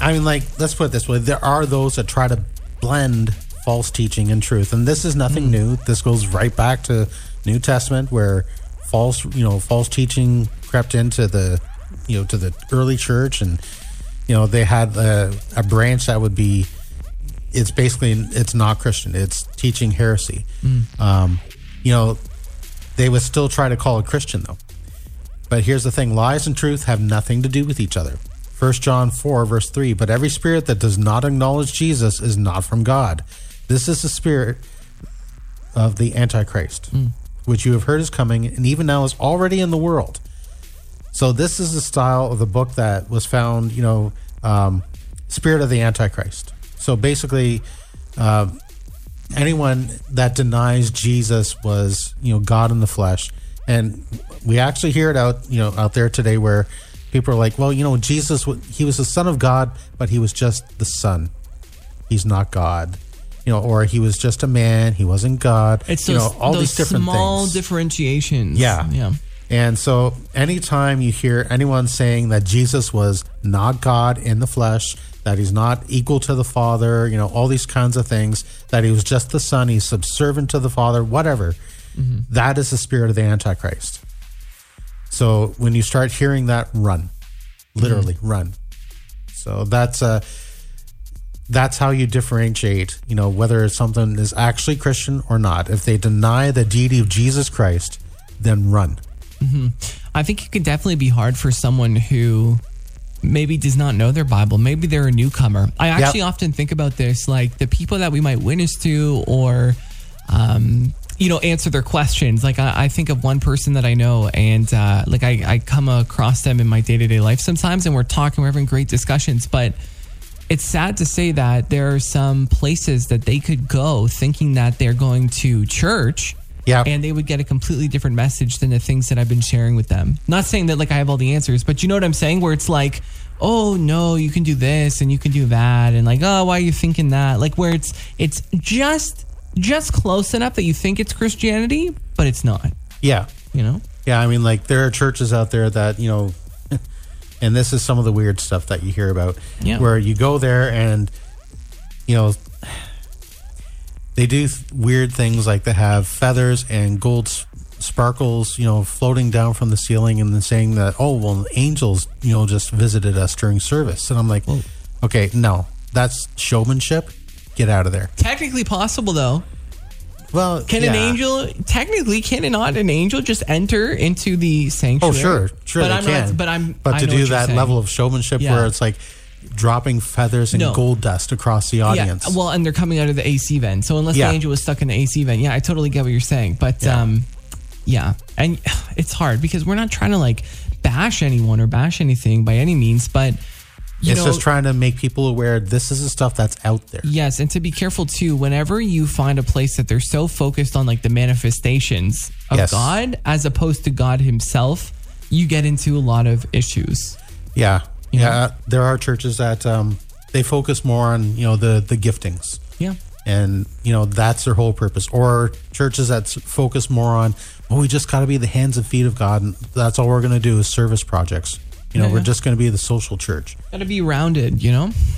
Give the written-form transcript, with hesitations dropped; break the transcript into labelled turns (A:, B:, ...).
A: I mean, like, let's put it this way. There are those that try to blend false teaching and truth. And this is nothing new. This goes right back to New Testament, where false teaching crept into the, to the early church. And, they had a branch that would be, it's not Christian. It's teaching heresy. They would still try to call it Christian, though. But here's the thing. Lies and truth have nothing to do with each other. 1 John 4, verse 3, but every spirit that does not acknowledge Jesus is not from God. This is the spirit of the Antichrist, which you have heard is coming, and even now is already in the world. So this is the style of the book that was found, Spirit of the Antichrist. So basically, anyone that denies Jesus was, God in the flesh. And we actually hear it out there today where people are like, well, Jesus, he was the Son of God, but he was just the Son. He's not God. Or he was just a man. He wasn't God.
B: It's those,
A: all these different
B: small
A: things.
B: Differentiations.
A: Yeah. And so anytime you hear anyone saying that Jesus was not God in the flesh, that he's not equal to the Father, all these kinds of things, that he was just the Son, he's subservient to the Father, whatever, that is the spirit of the Antichrist. So when you start hearing that, run. Literally, run. So that's how you differentiate, whether something is actually Christian or not. If they deny the deity of Jesus Christ, then run.
B: I think it could definitely be hard for someone who maybe does not know their Bible. Maybe they're a newcomer. I actually often think about this, like the people that we might witness to or, answer their questions. Like I think of one person that I know, and I come across them in my day-to-day life sometimes, and we're having great discussions, but it's sad to say that there are some places that they could go thinking that they're going to church, and they would get a completely different message than the things that I've been sharing with them. Not saying that I have all the answers, but you know what I'm saying? Where it's like, oh no, you can do this and you can do that, and oh, why are you thinking that? Where it's just close enough that you think it's Christianity, but it's not.
A: Yeah.
B: Yeah,
A: I mean, there are churches out there that, and this is some of the weird stuff that you hear about, where you go there and, they do weird things, like they have feathers and gold sparkles, floating down from the ceiling, and then saying that, oh, well, angels, just visited us during service. And I'm like, whoa. Okay, no, that's showmanship. Get out of there.
B: Technically possible, though.
A: Well,
B: can an angel, technically, can an angel just enter into the sanctuary?
A: Oh, sure,
B: but
A: they can. But to do that level of showmanship where it's like dropping feathers and gold dust across the audience.
B: Yeah, well, and they're coming out of the AC vent. So unless the angel was stuck in the AC vent, I totally get what you're saying. But and it's hard because we're not trying to bash anyone or bash anything by any means, but
A: it's just trying to make people aware this is the stuff that's out there.
B: Yes, and to be careful too, whenever you find a place that they're so focused on the manifestations of God as opposed to God himself, you get into a lot of issues.
A: Yeah. There are churches that they focus more on, the giftings.
B: Yeah.
A: And, that's their whole purpose. Or churches that focus more on, well, we just got to be the hands and feet of God, and that's all we're going to do is service projects. We're just going to be the social church.
B: Got to be rounded,